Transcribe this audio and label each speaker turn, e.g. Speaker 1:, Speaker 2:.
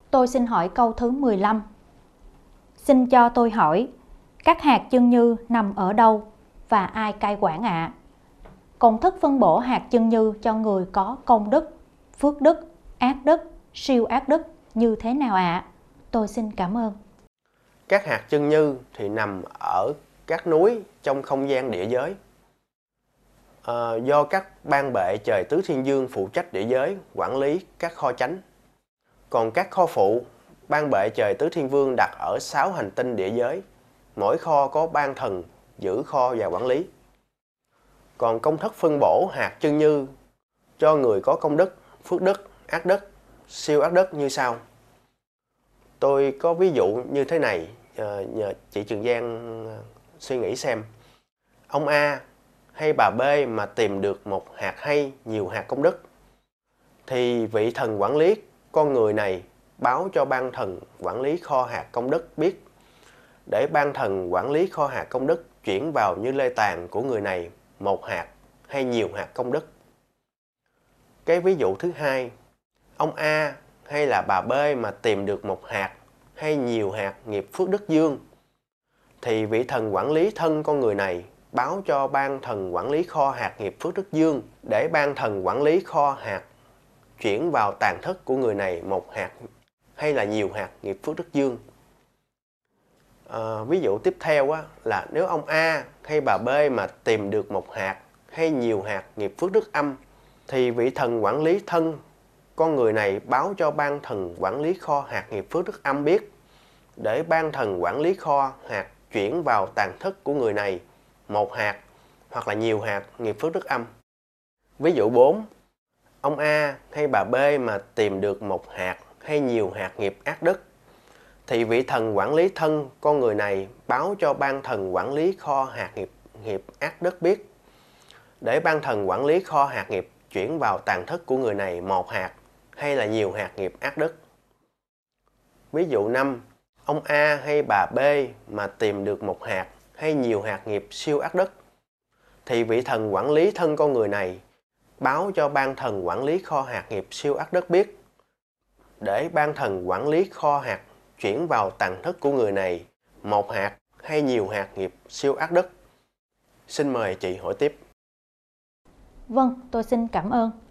Speaker 1: Tôi xin hỏi câu thứ 15. Xin cho tôi hỏi, các hạt chân như nằm ở đâu và ai cai quản ạ? Công thức phân bổ hạt chân như cho người có công đức, phước đức, ác đức, siêu ác đức như thế nào ạ? Tôi xin cảm ơn.
Speaker 2: Các hạt chân như thì nằm ở các núi trong không gian địa giới. Do các ban bệ trời tứ thiên dương phụ trách địa giới quản lý các kho chánh. Còn các kho phụ, ban bệ trời tứ thiên vương đặt ở 6 hành tinh địa giới. Mỗi kho có ban thần giữ kho và quản lý. Còn công thức phân bổ hạt chân như cho người có công đức, phước đức, ác đức, siêu ác đức như sau. Tôi có ví dụ như thế này, nhờ chị Trường Giang suy nghĩ xem. Ông A hay bà B mà tìm được một hạt hay nhiều hạt công đức, thì vị thần quản lý con người này báo cho ban thần quản lý kho hạt công đức biết, để ban thần quản lý kho hạt công đức chuyển vào như lê tàn của người này một hạt hay nhiều hạt công đức. Cái ví dụ thứ hai, ông A hay là bà B mà tìm được một hạt hay nhiều hạt nghiệp phước đức dương, thì vị thần quản lý thân con người này báo cho ban thần quản lý kho hạt nghiệp phước đức dương, để ban thần quản lý kho hạt chuyển vào tàn thức của người này một hạt hay là nhiều hạt nghiệp phước đức dương. Ví dụ tiếp theo là nếu ông A hay bà B mà tìm được một hạt hay nhiều hạt nghiệp phước đức âm, thì vị thần quản lý thân con người này báo cho ban thần quản lý kho hạt nghiệp phước đức âm biết, để ban thần quản lý kho hạt chuyển vào tàn thức của người này một hạt hoặc là nhiều hạt nghiệp phước đức âm. Ví dụ 4. Ông A hay bà B mà tìm được một hạt hay nhiều hạt nghiệp ác đức, thì vị thần quản lý thân con người này báo cho ban thần quản lý kho hạt nghiệp ác đức biết, để ban thần quản lý kho hạt nghiệp chuyển vào tàn thức của người này một hạt hay là nhiều hạt nghiệp ác đức. Ví dụ 5. Ông A hay bà B mà tìm được một hạt hay nhiều hạt nghiệp siêu ác đức, thì vị thần quản lý thân con người này báo cho ban thần quản lý kho hạt nghiệp siêu ác đức biết, để ban thần quản lý kho hạt chuyển vào tàn thức của người này một hạt hay nhiều hạt nghiệp siêu ác đức. Xin mời chị hỏi tiếp.
Speaker 1: Vâng, tôi xin cảm ơn.